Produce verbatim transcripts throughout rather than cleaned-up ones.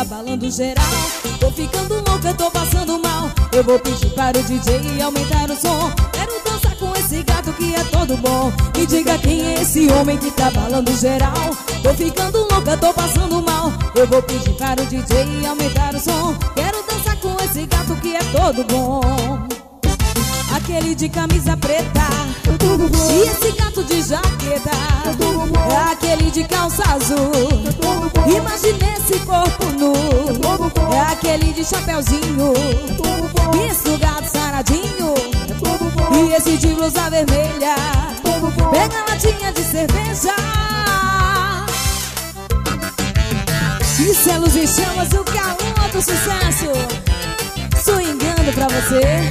abalando geral. Tô ficando louca, tô passando mal. Eu vou pedir para o D J aumentar o som. Quero dançar com esse gato que é todo bom. Me diga quem é esse homem que tá abalando geral. Tô ficando louca, tô passando mal. Eu vou pedir para o D J aumentar o som. Quero dançar com esse gato que é todo bom. Aquele de camisa preta e esse gato de jaqueta, aquele de calça azul. Imagina esse corpo nu, aquele de chapeuzinho, isso gato saradinho. E esse de blusa vermelha, pega a latinha de cerveja. Isso é Luz em Chamas, o calor do sucesso, swingando pra você.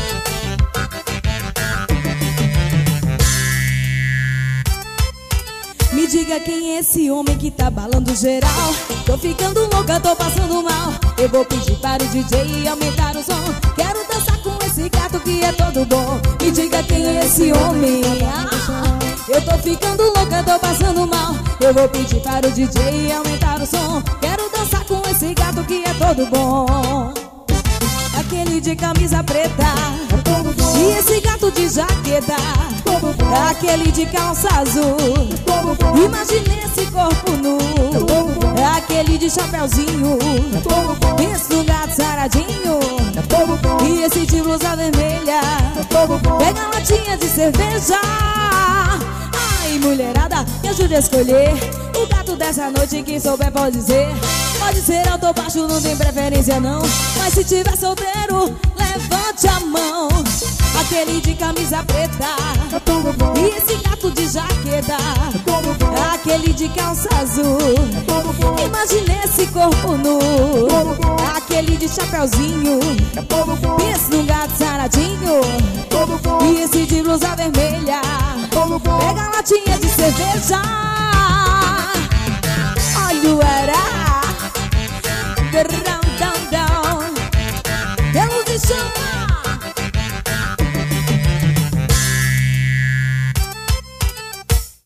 Me diga quem é esse homem que tá abalando geral. Tô ficando louca, tô passando mal. Eu vou pedir para o D J aumentar o som. Quero dançar com esse gato que é todo bom. Me diga quem é esse homem. Ah, eu tô ficando louca, tô passando mal. Eu vou pedir para o D J aumentar o som. Quero dançar com esse gato que é todo bom. Aquele de camisa preta e esse gato de jaqueta, aquele de calça azul. Imagina esse corpo nu, aquele de chapeuzinho, esse gato saradinho. E esse de blusa vermelha, pega a latinha de cerveja. Ai, mulherada, me ajude a escolher o gato dessa noite. Quem souber pode dizer. Pode ser alto ou baixo, não tem preferência não. Mas se tiver solteiro, levante a mão. Aquele de camisa preta e esse gato de jaqueta, aquele de calça azul. Imagina esse corpo nu, aquele de chapeuzinho, pensa num gato saradinho. E esse de blusa vermelha, pega a latinha de cerveja.